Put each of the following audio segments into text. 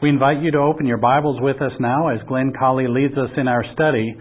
We invite you to open your Bibles with us now as Glenn Colley leads us in our study.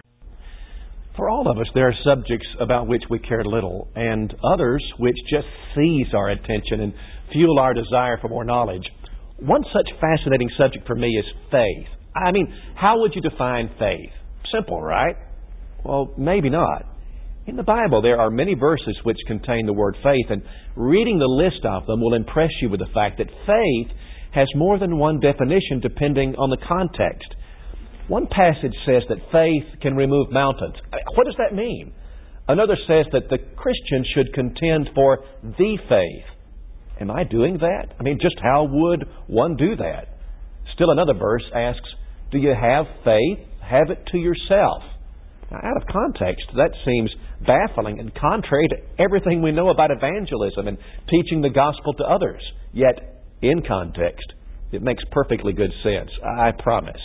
For all of us, there are subjects about which we care little, and others which just seize our attention and fuel our desire for more knowledge. One such fascinating subject for me is faith. I mean, how would you define faith? Simple, right? Well, maybe not. In the Bible, there are many verses which contain the word faith, and reading the list of them will impress you with the fact that faith has more than one definition depending on the context. One passage says that faith can remove mountains. What does that mean? Another says that the Christian should contend for the faith. Am I doing that? I mean, just how would one do that? Still another verse asks, do you have faith? Have it to yourself. Now, out of context, that seems baffling and contrary to everything we know about evangelism and teaching the gospel to others. Yet, in context, it makes perfectly good sense, I promise.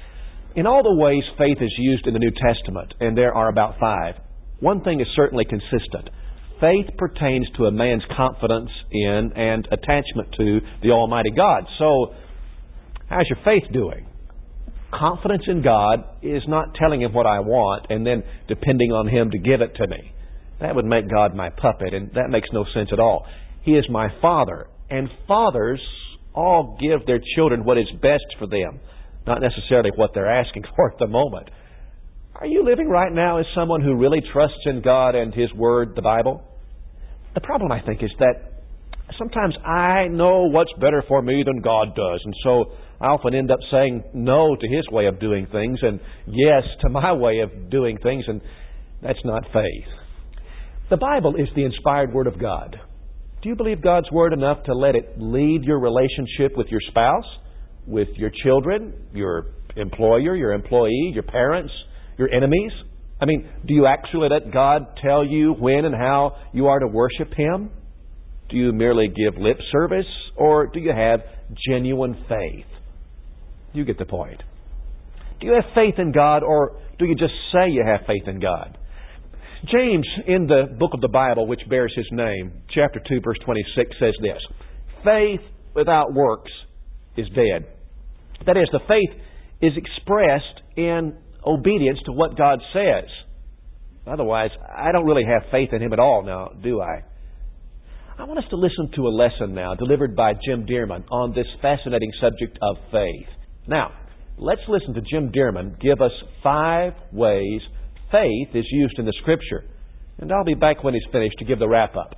In all the ways faith is used in the New Testament, and there are about 5, one thing is certainly consistent. Faith pertains to a man's confidence in and attachment to the Almighty God. So, how's your faith doing? Confidence in God is not telling Him what I want and then depending on Him to give it to me. That would make God my puppet, and that makes no sense at all. He is my Father, and fathers all give their children what is best for them, not necessarily what they're asking for at the moment. Are you living right now as someone who really trusts in God and His Word, the Bible? The problem, I think, is that sometimes I know what's better for me than God does, and so I often end up saying no to His way of doing things and yes to my way of doing things, and that's not faith. The Bible is the inspired Word of God. Do you believe God's Word enough to let it lead your relationship with your spouse, with your children, your employer, your employee, your parents, your enemies? I mean, do you actually let God tell you when and how you are to worship Him? Do you merely give lip service, or do you have genuine faith? You get the point. Do you have faith in God, or do you just say you have faith in God? James, in the book of the Bible, which bears his name, chapter 2, verse 26, says this: faith without works is dead. That is, the faith is expressed in obedience to what God says. Otherwise, I don't really have faith in Him at all now, do I? I want us to listen to a lesson now delivered by Jim Dearman on this fascinating subject of faith. Now, let's listen to Jim Dearman give us 5 ways faith is used in the Scripture. And I'll be back when he's finished to give the wrap-up.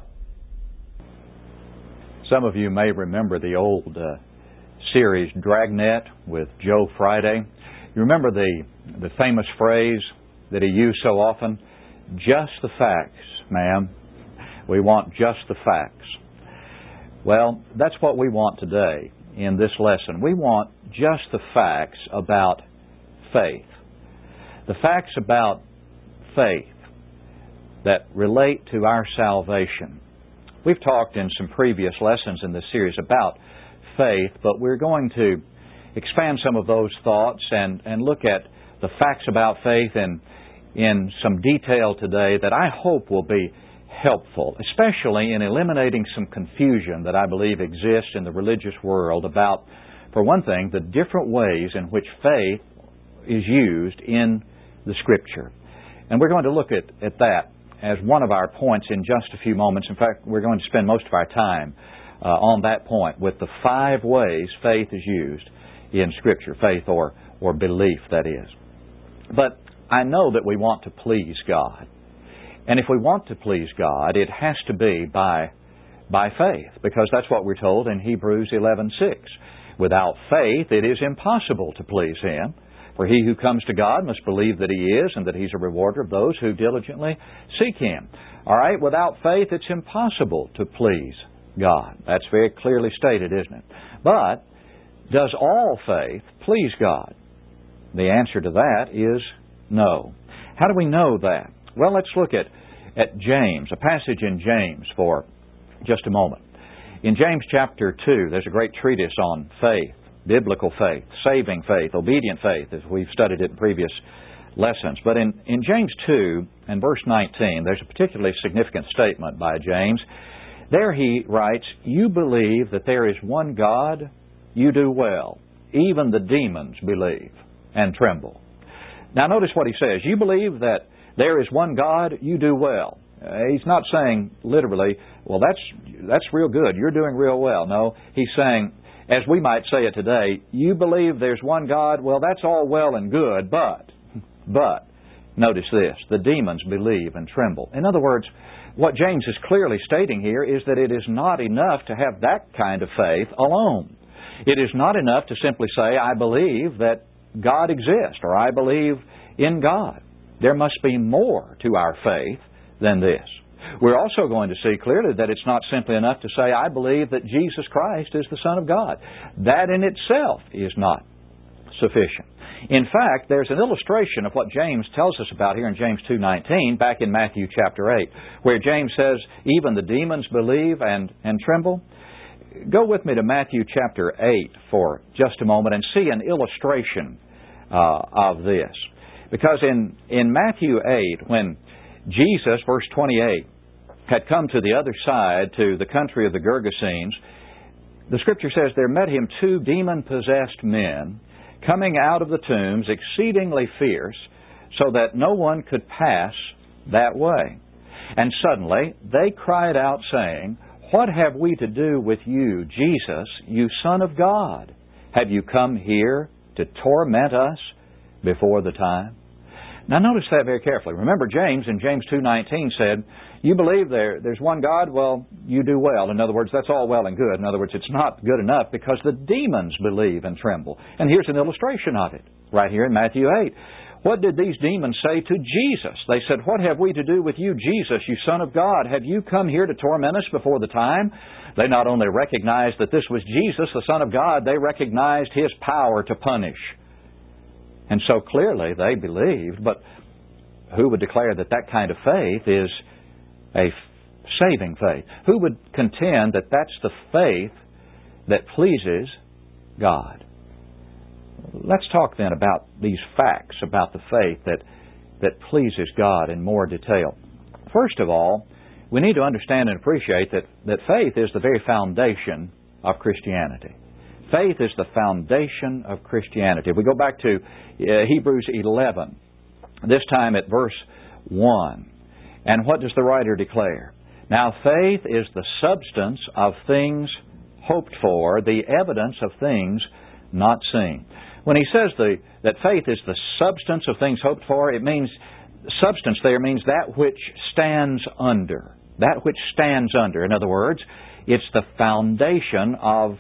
Some of you may remember the old series Dragnet with Joe Friday. You remember the famous phrase that he used so often? Just the facts, ma'am. We want just the facts. Well, that's what we want today in this lesson. We want just the facts about faith. The facts about faith that relate to our salvation. We've talked in some previous lessons in this series about faith, but we're going to expand some of those thoughts and look at the facts about faith in some detail today that I hope will be helpful, especially in eliminating some confusion that I believe exists in the religious world about, for one thing, the different ways in which faith is used in the Scripture. And we're going to look at that as one of our points in just a few moments. In fact, we're going to spend most of our time on that point with the 5 ways faith is used in Scripture, faith or belief, that is. But I know that we want to please God. And if we want to please God, it has to be by faith, because that's what we're told in Hebrews 11:6. Without faith, it is impossible to please Him. For he who comes to God must believe that He is, and that He's a rewarder of those who diligently seek Him. All right, without faith, it's impossible to please God. That's very clearly stated, isn't it? But does all faith please God? The answer to that is no. How do we know that? Well, let's look at James, a passage in James for just a moment. In James chapter 2, there's a great treatise on faith, biblical faith, saving faith, obedient faith, as we've studied it in previous lessons. But in James 2 and verse 19, there's a particularly significant statement by James. There he writes, "You believe that there is one God, you do well. even the demons believe and tremble. Now notice what he says. You believe that there is one God, you do well. He's not saying literally, well, that's real good. You're doing real well. No, he's saying, as we might say it today, you believe there's one God, well, that's all well and good, but, notice this, the demons believe and tremble. In other words, what James is clearly stating here is that it is not enough to have that kind of faith alone. It is not enough to simply say, I believe that God exists, or I believe in God. There must be more to our faith than this. We're also going to see clearly that it's not simply enough to say, I believe that Jesus Christ is the Son of God. That in itself is not sufficient. In fact, there's an illustration of what James tells us about here in James 2:19, back in Matthew chapter 8, where James says, even the demons believe and tremble. Go with me to Matthew chapter 8 for just a moment and see an illustration of this. Because in Matthew 8, when Jesus, verse 28, had come to the other side, to the country of the Gergesenes, the Scripture says there met him 2 demon-possessed men, coming out of the tombs, exceedingly fierce, so that no one could pass that way. And suddenly they cried out, saying, What have we to do with you, Jesus, you Son of God? Have you come here to torment us before the time? Now notice that very carefully. Remember James in James 2:19 said, you believe there's one God, well, you do well. In other words, that's all well and good. In other words, it's not good enough because the demons believe and tremble. And here's an illustration of it, right here in Matthew 8. What did these demons say to Jesus? They said, What have we to do with you, Jesus, you Son of God? Have you come here to torment us before the time? They not only recognized that this was Jesus, the Son of God, they recognized His power to punish. And so clearly they believed, but who would declare that that kind of faith is a saving faith? Who would contend that that's the faith that pleases God? Let's talk then about these facts about the faith that pleases God in more detail. First of all, we need to understand and appreciate that faith is the very foundation of Christianity. Faith is the foundation of Christianity. If we go back to Hebrews 11, this time at verse 1. And what does the writer declare? Now faith is the substance of things hoped for, the evidence of things not seen. When he says that faith is the substance of things hoped for, it means, substance there means that which stands under. That which stands under. In other words, it's the foundation of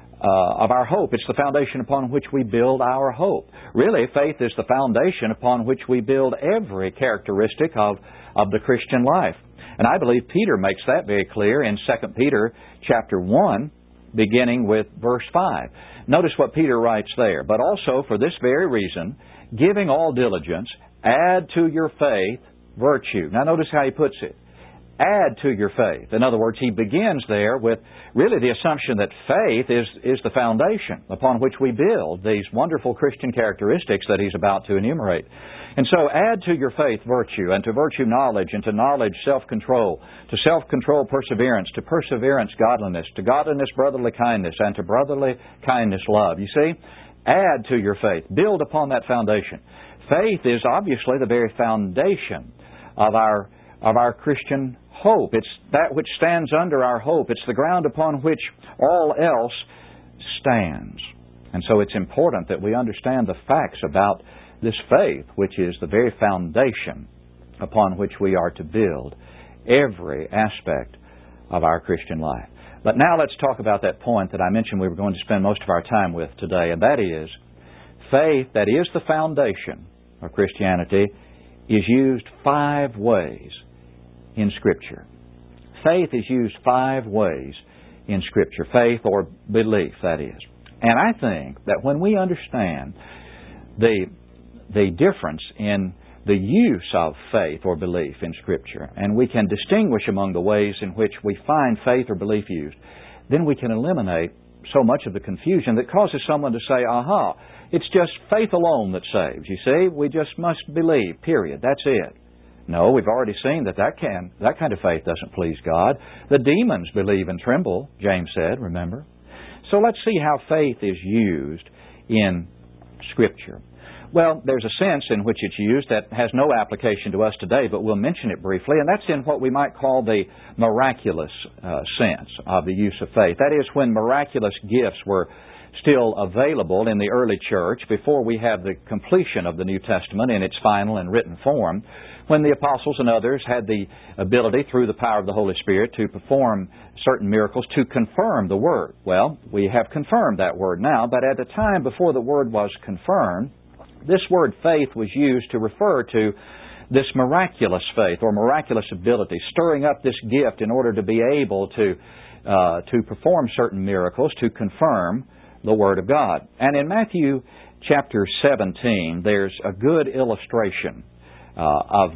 our hope. It's the foundation upon which we build our hope. Really, faith is the foundation upon which we build every characteristic of the Christian life. And I believe Peter makes that very clear in 2 Peter chapter 1, beginning with verse 5. Notice what Peter writes there. But also for this very reason, giving all diligence, add to your faith virtue. Now notice how he puts it. Add to your faith. In other words, he begins there with really the assumption that faith is the foundation upon which we build these wonderful Christian characteristics that he's about to enumerate. And so add to your faith virtue, and to virtue knowledge, and to knowledge self-control, to self-control perseverance, to perseverance godliness, to godliness brotherly kindness, and to brotherly kindness love. You see, add to your faith. Build upon that foundation. Faith is obviously the very foundation of our Christian hope. It's that which stands under our hope. It's the ground upon which all else stands. And so it's important that we understand the facts about this faith, which is the very foundation upon which we are to build every aspect of our Christian life. But now let's talk about that point that I mentioned we were going to spend most of our time with today, and that is faith that is the foundation of Christianity is used 5 ways in Scripture. Faith is used 5 ways in Scripture. Faith or belief, that is. And I think that when we understand the difference in the use of faith or belief in Scripture, and we can distinguish among the ways in which we find faith or belief used, then we can eliminate so much of the confusion that causes someone to say, aha, it's just faith alone that saves. You see, we just must believe, period. That's it. No, we've already seen that kind of faith doesn't please God. The demons believe and tremble, James said, remember? So let's see how faith is used in Scripture? Well, there's a sense in which it's used that has no application to us today, but we'll mention it briefly, and that's in what we might call the miraculous sense of the use of faith. That is, when miraculous gifts were still available in the early church before we have the completion of the New Testament in its final and written form, when the apostles and others had the ability through the power of the Holy Spirit to perform certain miracles to confirm the Word. Well, we have confirmed that Word now, but at the time before the Word was confirmed, this word faith was used to refer to this miraculous faith or miraculous ability, stirring up this gift in order to be able to perform certain miracles to confirm the Word of God. And in Matthew chapter 17, there's a good illustration of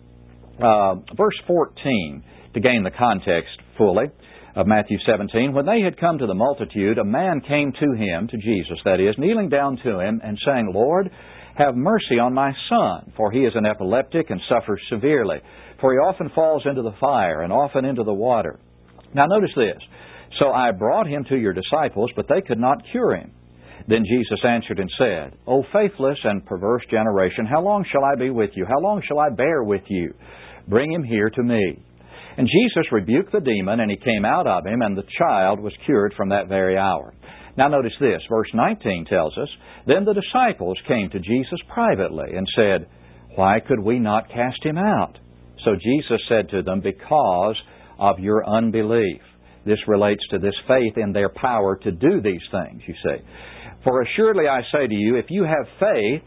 that. Verse 14, to gain the context fully, of Matthew 17, when they had come to the multitude, a man came to him, to Jesus that is, kneeling down to him and saying, Lord, have mercy on my son, for he is an epileptic and suffers severely. For he often falls into the fire and often into the water. Now notice this. So I brought him to your disciples, but they could not cure him. Then Jesus answered and said, O faithless and perverse generation, how long shall I be with you? How long shall I bear with you? Bring him here to me. And Jesus rebuked the demon, and he came out of him, and the child was cured from that very hour. Now notice this, verse 19 tells us, Then the disciples came to Jesus privately and said, Why could we not cast him out? So Jesus said to them, Because of your unbelief. This relates to this faith in their power to do these things, you see. For assuredly I say to you, if you have faith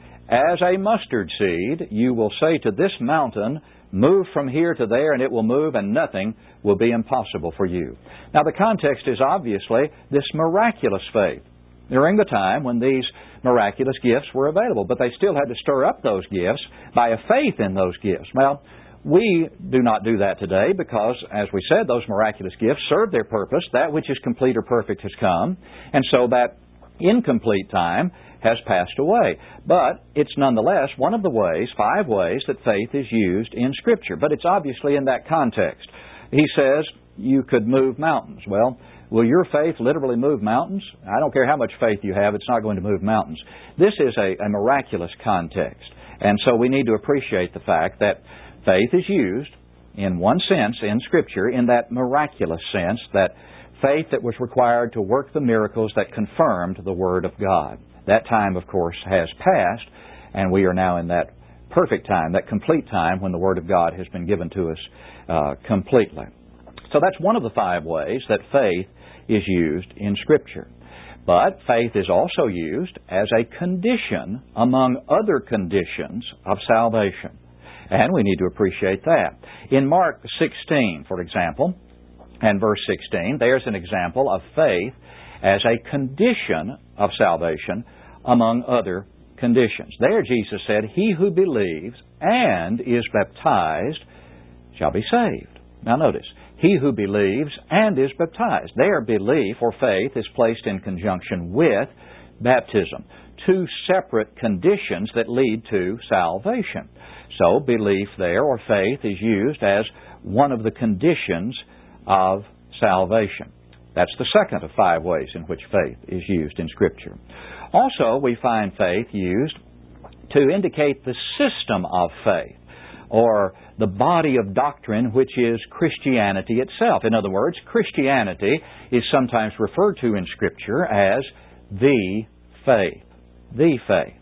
as a mustard seed, you will say to this mountain, Move from here to there, and it will move, and nothing will be impossible for you. Now, the context is obviously this miraculous faith during the time when these miraculous gifts were available. But they still had to stir up those gifts by a faith in those gifts. Well, we do not do that today because, as we said, those miraculous gifts serve their purpose. That which is complete or perfect has come. And so that incomplete time has passed away. But it's nonetheless one of the ways, 5 ways, that faith is used in Scripture. But it's obviously in that context. He says you could move mountains. Well, will your faith literally move mountains? I don't care how much faith you have, it's not going to move mountains. This is a miraculous context. And so we need to appreciate the fact that faith is used in one sense in Scripture, in that miraculous sense, that faith that was required to work the miracles that confirmed the Word of God. That time, of course, has passed, and we are now in that perfect time, that complete time when the Word of God has been given to us completely. So that's one of the 5 ways that faith is used in Scripture. But faith is also used as a condition among other conditions of salvation. And we need to appreciate that. In Mark 16, for example, and verse 16, there's an example of faith as a condition of salvation among other conditions. There Jesus said, He who believes and is baptized shall be saved. Now notice, he who believes and is baptized. There, belief or faith is placed in conjunction with baptism. 2 separate conditions that lead to salvation. So, belief there, or faith, is used as one of the conditions of salvation. That's the second of 5 ways in which faith is used in Scripture. Also, we find faith used to indicate the system of faith, or the body of doctrine, which is Christianity itself. In other words, Christianity is sometimes referred to in Scripture as the faith. The faith.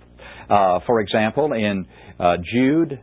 For example, in Jude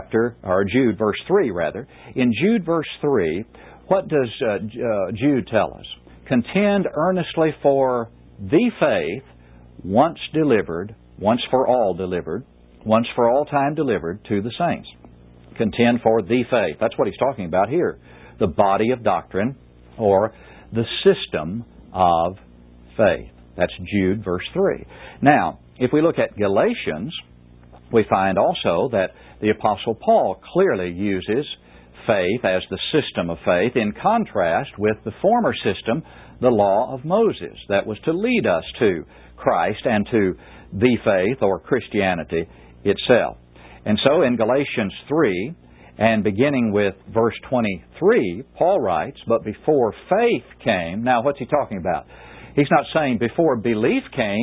verse 3, rather. In Jude verse 3, what does Jude tell us? Contend earnestly for the faith once delivered, once for all delivered, once for all time delivered to the saints. Contend for the faith. That's what he's talking about here. The body of doctrine, or the system of faith. That's Jude verse 3. Now, if we look at Galatians, we find also that the Apostle Paul clearly uses faith as the system of faith in contrast with the former system, the law of Moses, that was to lead us to Christ and to the faith or Christianity itself. And so in Galatians 3, and beginning with verse 23, Paul writes, But before faith came, now what's he talking about? He's not saying before belief came,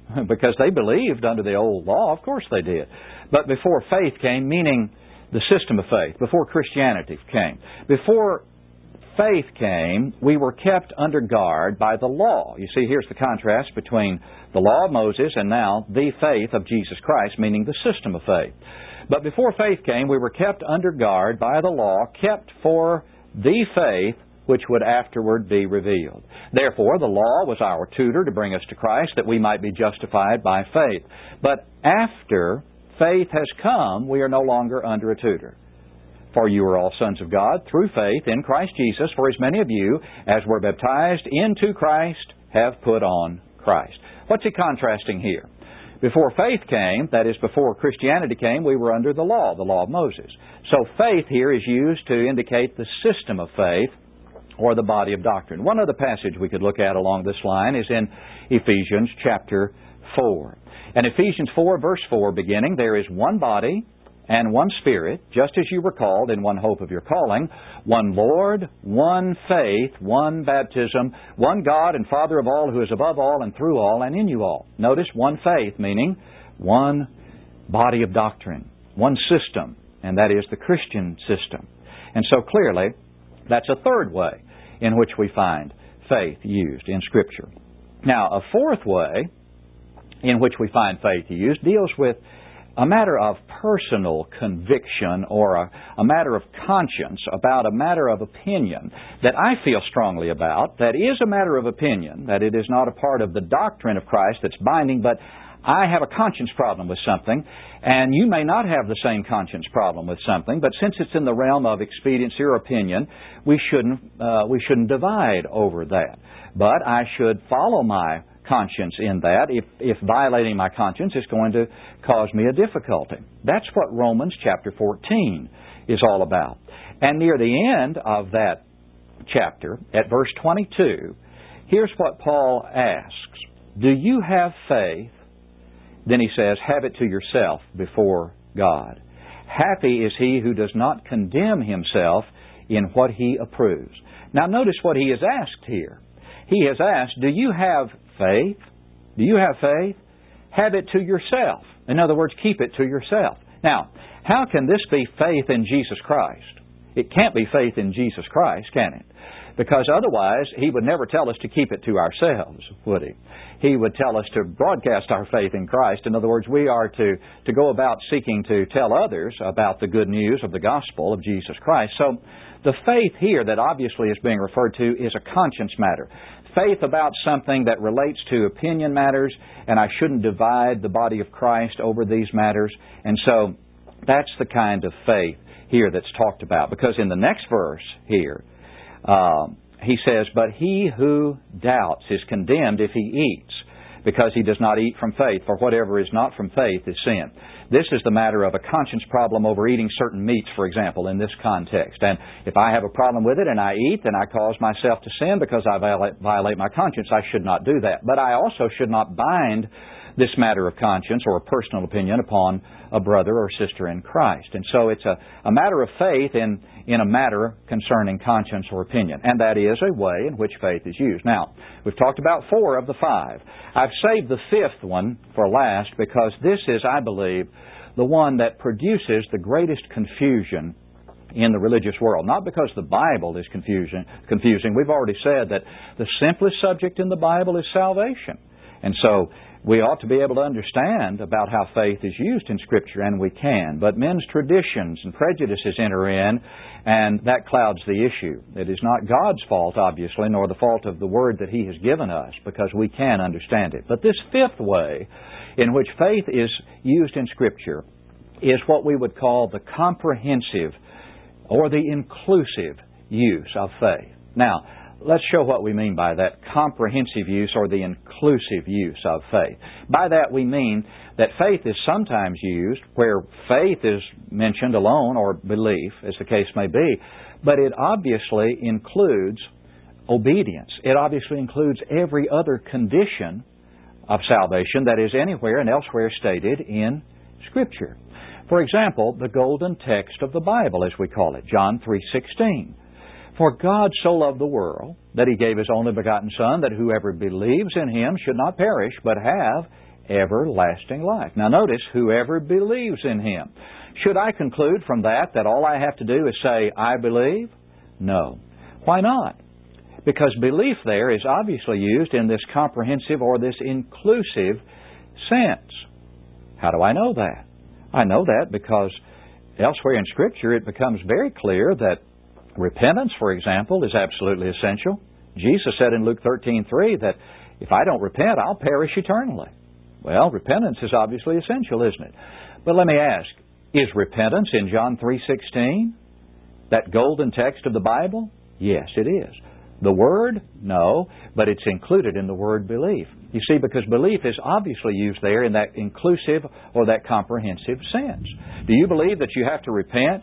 because they believed under the old law. Of course they did. But before faith came, meaning the system of faith, before Christianity came, before faith came, we were kept under guard by the law. You see, here's the contrast between the law of Moses and now the faith of Jesus Christ, meaning the system of faith. But before faith came, we were kept under guard by the law, kept for the faith which would afterward be revealed. Therefore, the law was our tutor to bring us to Christ, that we might be justified by faith. But after faith has come, we are no longer under a tutor. For you are all sons of God through faith in Christ Jesus, for as many of you as were baptized into Christ have put on Christ. What's he contrasting here? Before faith came, that is, before Christianity came, we were under the law of Moses. So faith here is used to indicate the system of faith, or the body of doctrine. One other passage we could look at along this line is in Ephesians chapter 4. And Ephesians 4, verse 4 beginning, there is one body and one Spirit, just as you were called in one hope of your calling, one Lord, one faith, one baptism, one God and Father of all, who is above all and through all and in you all. Notice one faith, meaning one body of doctrine, one system, and that is the Christian system. And so clearly, that's a third way in which we find faith used in Scripture. Now, a fourth way in which we find faith used deals with a matter of personal conviction or a matter of conscience about a matter of opinion that I feel strongly about, that is a matter of opinion, that it is not a part of the doctrine of Christ that's binding, but I have a conscience problem with something, and you may not have the same conscience problem with something, but since it's in the realm of expediency or opinion, we shouldn't divide over that. But I should follow my conscience in that if violating my conscience is going to cause me a difficulty. That's what Romans chapter 14 is all about. And near the end of that chapter, at verse 22, here's what Paul asks. Do you have faith? Then he says, have it to yourself before God. Happy is he who does not condemn himself in what he approves. Now notice what he has asked here. He has asked, do you have faith? Do you have faith? Have it to yourself. In other words, keep it to yourself. Now, how can this be faith in Jesus Christ? It can't be faith in Jesus Christ, can it? Because otherwise, he would never tell us to keep it to ourselves, would he? He would tell us to broadcast our faith in Christ. In other words, we are to go about seeking to tell others about the good news of the gospel of Jesus Christ. So the faith here that obviously is being referred to is a conscience matter. Faith about something that relates to opinion matters, and I shouldn't divide the body of Christ over these matters. And so that's the kind of faith here that's talked about. Because in the next verse here, he says, but he who doubts is condemned if he eats, because he does not eat from faith, for whatever is not from faith is sin. This is the matter of a conscience problem over eating certain meats, for example, in this context. And if I have a problem with it and I eat, then I cause myself to sin because I violate my conscience. I should not do that. But I also should not bind this matter of conscience or a personal opinion upon a brother or sister in Christ. And so it's a matter of faith in a matter concerning conscience or opinion. And that is a way in which faith is used. Now, we've talked about 4 of the 5. I've saved the 5th one for last because this is, I believe, the one that produces the greatest confusion in the religious world. Not because the Bible is confusing. We've already said that the simplest subject in the Bible is salvation. And so we ought to be able to understand about how faith is used in Scripture, and we can. But men's traditions and prejudices enter in, and that clouds the issue. It is not God's fault, obviously, nor the fault of the Word that He has given us, because we can understand it. But this 5th way in which faith is used in Scripture is what we would call the comprehensive or the inclusive use of faith. Now, let's show what we mean by that comprehensive use or the inclusive use of faith. By that we mean that faith is sometimes used where faith is mentioned alone or belief, as the case may be, but it obviously includes obedience. It obviously includes every other condition of salvation that is anywhere and elsewhere stated in Scripture. For example, the golden text of the Bible, as we call it, John 3:16. For God so loved the world that He gave His only begotten Son, that whoever believes in Him should not perish, but have everlasting life. Now notice, whoever believes in Him. Should I conclude from that all I have to do is say, I believe? No. Why not? Because belief there is obviously used in this comprehensive or this inclusive sense. How do I know that? I know that because elsewhere in Scripture it becomes very clear that repentance, for example, is absolutely essential. Jesus said in Luke 13:3 that if I don't repent, I'll perish eternally. Well, repentance is obviously essential, isn't it? But let me ask, is repentance in John 3:16 that golden text of the Bible? Yes, it is. The word? No, but it's included in the word belief. You see, because belief is obviously used there in that inclusive or that comprehensive sense. Do you believe that you have to repent?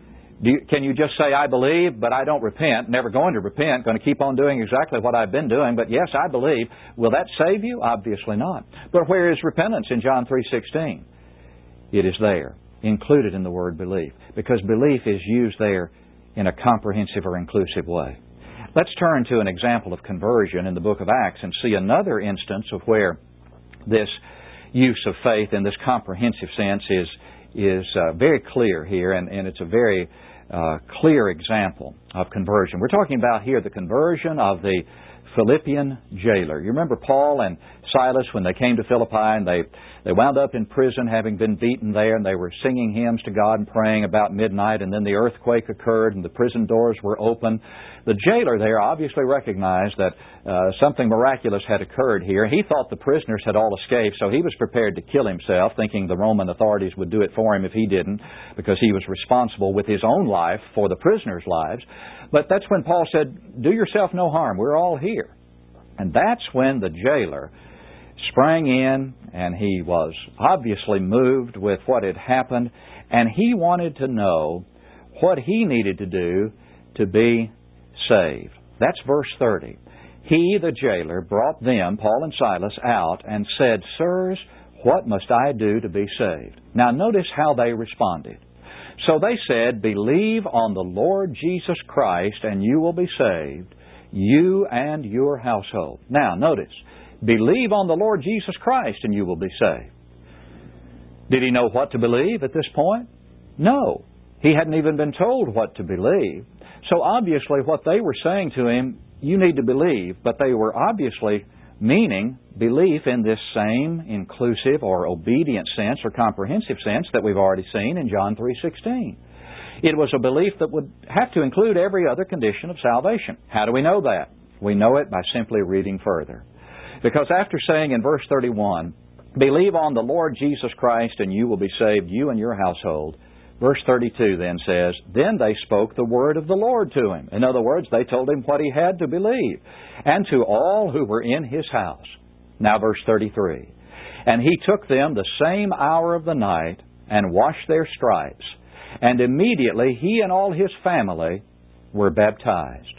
Can you just say, I believe, but I don't repent, never going to repent, going to keep on doing exactly what I've been doing, but yes, I believe. Will that save you? Obviously not. But where is repentance in John 3:16? It is there, included in the word belief, because belief is used there in a comprehensive or inclusive way. Let's turn to an example of conversion in the book of Acts and see another instance of where this use of faith in this comprehensive sense is very clear here, and it's a very clear example of conversion. We're talking about here the conversion of the Philippian jailer. You remember Paul and Silas when they came to Philippi and they wound up in prison having been beaten there, and they were singing hymns to God and praying about midnight, and then the earthquake occurred and the prison doors were open. The jailer there obviously recognized that something miraculous had occurred here. He thought the prisoners had all escaped, so he was prepared to kill himself, thinking the Roman authorities would do it for him if he didn't, because he was responsible with his own life for the prisoners' lives. But that's when Paul said, do yourself no harm, we're all here. And that's when the jailer sprang in, and he was obviously moved with what had happened, and he wanted to know what he needed to do to be saved. That's verse 30. He, the jailer, brought them, Paul and Silas, out and said, Sirs, what must I do to be saved? Now notice how they responded. So they said, Believe on the Lord Jesus Christ, and you will be saved, you and your household. Now notice, believe on the Lord Jesus Christ, and you will be saved. Did he know what to believe at this point? No. He hadn't even been told what to believe. So obviously what they were saying to him, you need to believe, but they were obviously meaning belief in this same inclusive or obedient sense or comprehensive sense that we've already seen in John 3:16. It was a belief that would have to include every other condition of salvation. How do we know that? We know it by simply reading further. Because after saying in verse 31, Believe on the Lord Jesus Christ and you will be saved, you and your household, verse 32 then says, Then they spoke the word of the Lord to him. In other words, they told him what he had to believe, and to all who were in his house. Now verse 33, And he took them the same hour of the night and washed their stripes, and immediately he and all his family were baptized.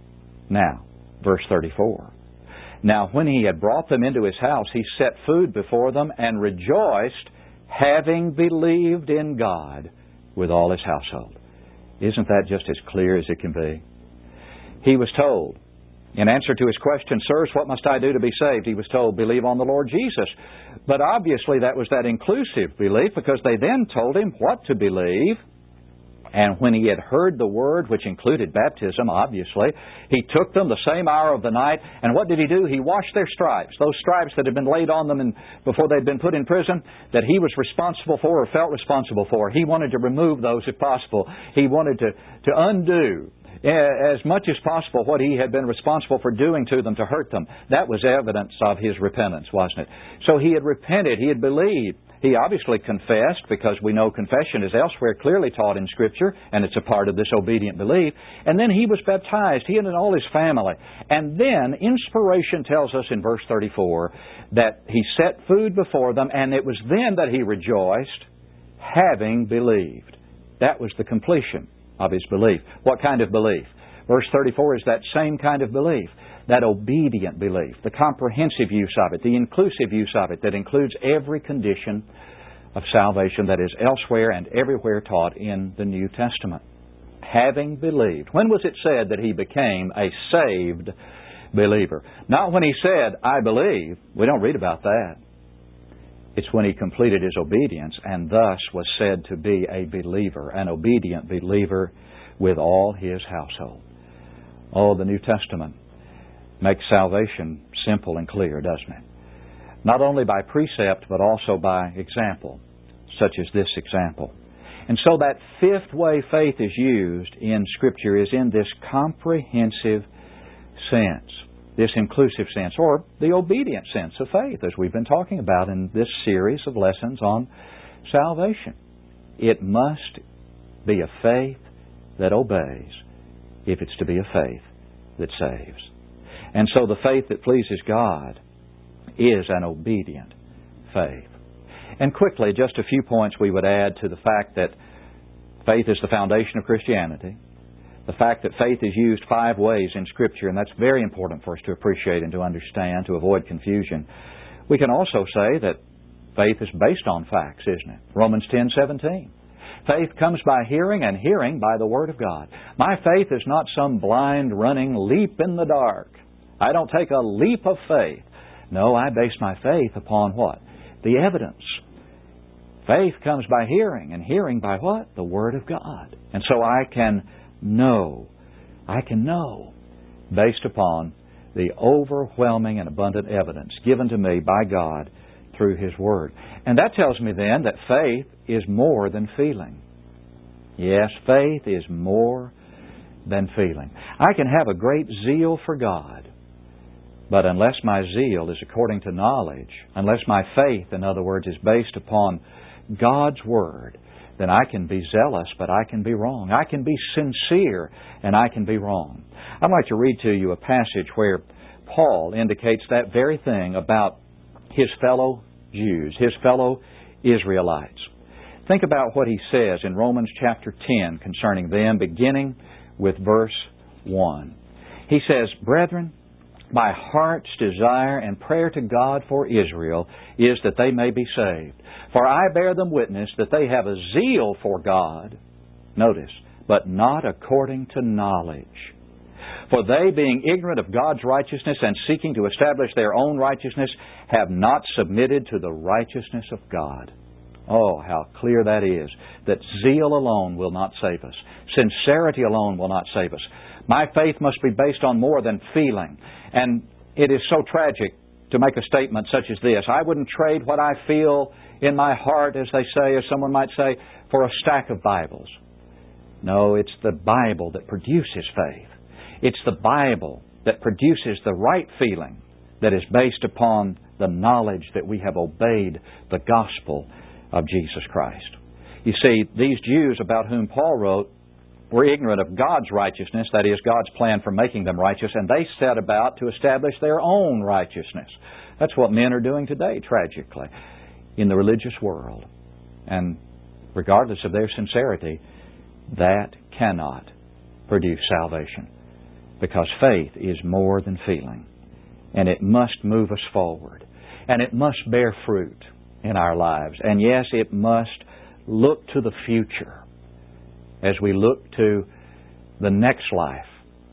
Now, verse 34. Now when he had brought them into his house, he set food before them and rejoiced, having believed in God with all his household. Isn't that just as clear as it can be? He was told, in answer to his question, Sirs, what must I do to be saved? He was told, believe on the Lord Jesus. But obviously that was that inclusive belief, because they then told him what to believe. And when he had heard the word, which included baptism, obviously, he took them the same hour of the night. And what did he do? He washed their stripes, those stripes that had been laid on them before they'd been put in prison, that he was responsible for or felt responsible for. He wanted to remove those if possible. He wanted to undo as much as possible what he had been responsible for doing to them to hurt them. That was evidence of his repentance, wasn't it? So he had repented. He had believed. He obviously confessed, because we know confession is elsewhere clearly taught in Scripture, and it's a part of this obedient belief. And then he was baptized, he and all his family. And then inspiration tells us in verse 34 that he set food before them, and it was then that he rejoiced, having believed. That was the completion of his belief. What kind of belief? Verse 34 is that same kind of belief. That obedient belief, the comprehensive use of it, the inclusive use of it that includes every condition of salvation that is elsewhere and everywhere taught in the New Testament. Having believed. When was it said that he became a saved believer? Not when he said, I believe. We don't read about that. It's when he completed his obedience and thus was said to be a believer, an obedient believer with all his household. Oh, the New Testament makes salvation simple and clear, doesn't it? Not only by precept, but also by example, such as this example. And so that fifth way faith is used in Scripture is in this comprehensive sense, this inclusive sense, or the obedient sense of faith, as we've been talking about in this series of lessons on salvation. It must be a faith that obeys if it's to be a faith that saves. And so the faith that pleases God is an obedient faith. And quickly, just a few points we would add to the fact that faith is the foundation of Christianity. The fact that faith is used 5 ways in Scripture, and that's very important for us to appreciate and to understand, to avoid confusion. We can also say that faith is based on facts, isn't it? Romans 10:17. Faith comes by hearing, and hearing by the Word of God. My faith is not some blind running leap in the dark. I don't take a leap of faith. No, I base my faith upon what? The evidence. Faith comes by hearing, and hearing by what? The Word of God. And so I can know, based upon the overwhelming and abundant evidence given to me by God through His Word. And that tells me then that faith is more than feeling. Yes, faith is more than feeling. I can have a great zeal for God, but unless my zeal is according to knowledge, unless my faith, in other words, is based upon God's Word, then I can be zealous, but I can be wrong. I can be sincere, and I can be wrong. I'd like to read to you a passage where Paul indicates that very thing about his fellow Jews, his fellow Israelites. Think about what he says in Romans chapter 10 concerning them, beginning with verse 1. He says, "Brethren, my heart's desire and prayer to God for Israel is that they may be saved. For I bear them witness that they have a zeal for God," notice, "but not according to knowledge. For they, being ignorant of God's righteousness and seeking to establish their own righteousness, have not submitted to the righteousness of God." Oh, how clear that is, that zeal alone will not save us. Sincerity alone will not save us. My faith must be based on more than feeling. And it is so tragic to make a statement such as this. I wouldn't trade what I feel in my heart, as they say, as someone might say, for a stack of Bibles. No, it's the Bible that produces faith. It's the Bible that produces the right feeling that is based upon the knowledge that we have obeyed the gospel of Jesus Christ. You see, these Jews about whom Paul wrote were ignorant of God's righteousness, that is, God's plan for making them righteous, and they set about to establish their own righteousness. That's what men are doing today, tragically, in the religious world. And regardless of their sincerity, that cannot produce salvation, because faith is more than feeling, and it must move us forward, and it must bear fruit in our lives. And yes, it must look to the future as we look to the next life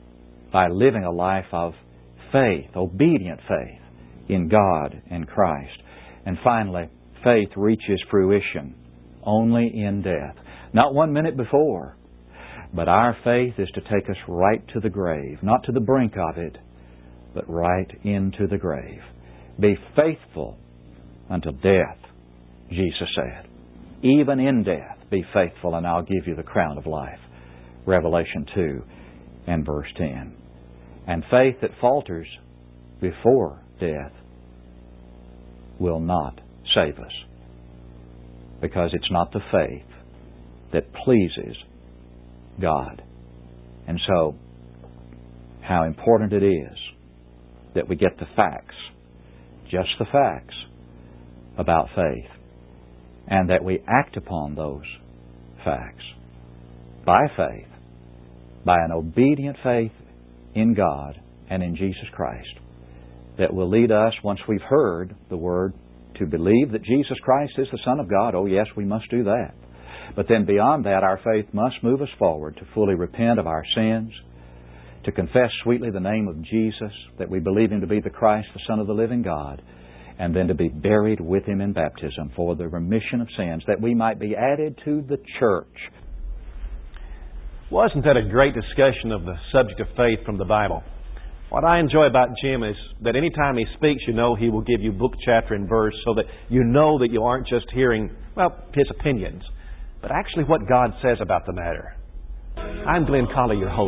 by living a life of faith, obedient faith in God and Christ. And finally, faith reaches fruition only in death. Not 1 minute before, but our faith is to take us right to the grave, not to the brink of it, but right into the grave. Be faithful until death, Jesus said. Even in death, be faithful, and I'll give you the crown of life. Revelation 2 and verse 10. And faith that falters before death will not save us, because it's not the faith that pleases God. And so, how important it is that we get the facts, just the facts, about faith, and that we act upon those facts by faith, by an obedient faith in God and in Jesus Christ, that will lead us, once we've heard the Word, to believe that Jesus Christ is the Son of God. Oh yes, we must do that. But then beyond that, our faith must move us forward to fully repent of our sins, to confess sweetly the name of Jesus, that we believe Him to be the Christ, the Son of the living God, and then to be buried with Him in baptism for the remission of sins, that we might be added to the church. Wasn't that a great discussion of the subject of faith from the Bible? What I enjoy about Jim is that any time he speaks, you know he will give you book, chapter, and verse so that you know that you aren't just hearing, his opinions, but actually what God says about the matter. I'm Glenn Colley, your host.